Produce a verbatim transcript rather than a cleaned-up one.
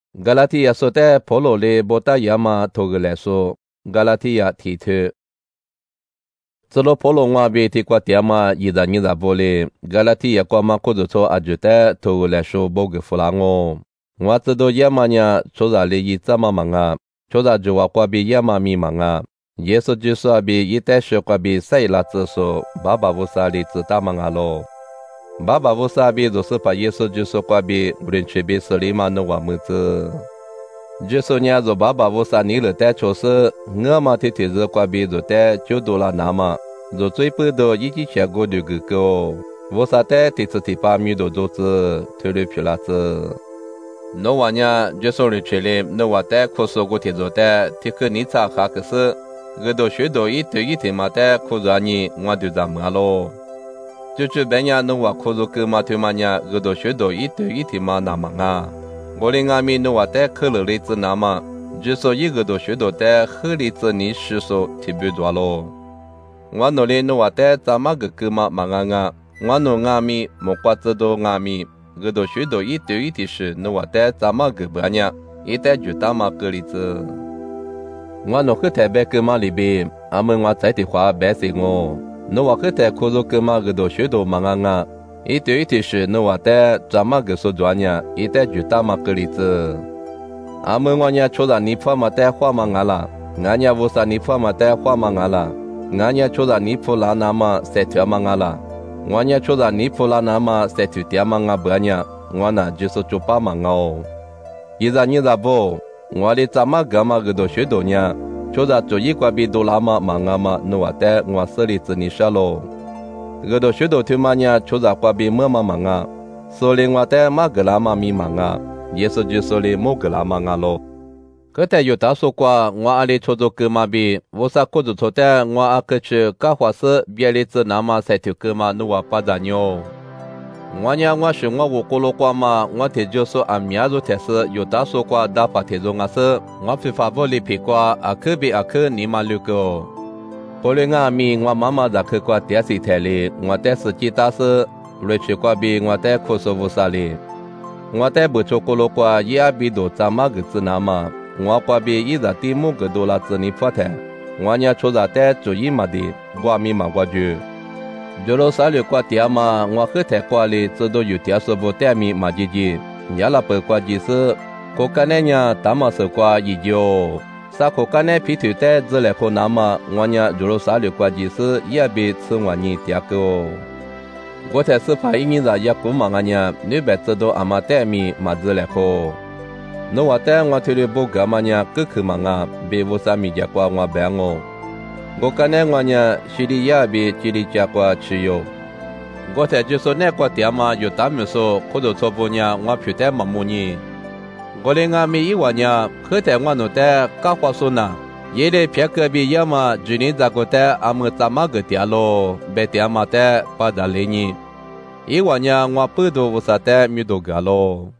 gà lá thị số té phổ lộ lệ bồ ta yá mà thô gà lệ số gà lá thị yá thị thơ giờ lô phổ lộ ngoa bê thì qua tiệm mà y ra như ra vô lệ gà lá thị yá qua mà cô cho à chú té thô gà lệ số bồ gà phô lá ngô ngoa giờ đồ yá mà nhá chỗ ra lệ y cha mà mà ngà chỗ ra chú qua bê yá mà mi mà ngà耶稣就说比一代学过比谁拉子说爸爸无啥里子大忙啊咯，爸爸无啥比就是把耶稣就说过比无人去比手里嘛弄我们子，就说伢子爸爸无啥你了带确实我嘛天天是过比就带就多了那么，就最不多一起学过的个个，无啥带第次第八米多做子推了皮了子。那我伢就说了去了，那我带可说过天做带，天可你查下可是。个都学到一对一天嘛的，可是你我就咱们咯。就是别人弄我可是个嘛对嘛呢，个都学到一对一天嘛那么啊。我的阿弥弄我的可乐例子那么，就说一个都学到的合例子你是说特别多咯。我努力弄我的咱们个个嘛嘛啊，我弄阿弥莫挂知道阿弥，个都学到一对一天是弄我的咱们个别人，一代就咱们个例子。我弄个台北个嘛里边，俺们我在的话白死我，那我个台可是个嘛个都学到嘛啊，一对一对是那我在咱们个说专业，一代就咱们个例子。俺们我呢，除了你婆嘛带话嘛啊啦，俺呢无啥你婆嘛带话嘛啊啦，俺呢除了你婆拉那么塞条嘛啊啦，我呢除了你婆拉那么塞条点嘛啊不呢，我呢就是做把嘛哦，一日一日不。我的咱们干嘛个都学多呢？就是做一块比多拉嘛忙啊嘛，那我带我手里子你说喽。个都学多他妈呢，就是块比么嘛忙啊，所以我带嘛个拉嘛咪忙啊，也是就所以么个拉忙啊喽。个带有大说过，我阿里操作个嘛比，我啥可就错的，我阿个去干活时别里子那么晒条个嘛，那我把咱哟。我呢，我是我我过了过嘛，我天就说俺明日天是有大说过大把天中我是我非法不离皮过阿克比阿克你嘛六个，后来俺咪我妈妈在去过电视台里，我但是记得是来去过比我在可说无啥哩，我在不做过了过也比多咱妈个子那嘛，我过比一日第五个多了子你发台，我呢出在在注意嘛的，我咪嘛过去。就老三六挂点嘛，我和台挂里知道有点说不点米嘛姐姐，你那不挂几是，我干那呢，大嘛是挂一九，啥我干那皮头带子来可那嘛，我呢就老三六挂几是也被吃我呢点个，我才是怕一年在也过嘛呢，你别知道阿妈点米嘛子来可，那我带我推了不干嘛呢，哥去嘛啊，别无啥米家挂我白我。我看那我呢，西里亚比吉里加过吃哟。我才就说那个店嘛，有他们说，可都错不呢，我皮带嘛木呢。我连俺没一万呢，可在我弄的搞花说呢，也得偏隔壁也嘛，今年这个的俺们怎么个店咯？别店嘛的把咱来呢，一万呢我不多无啥的没多个咯。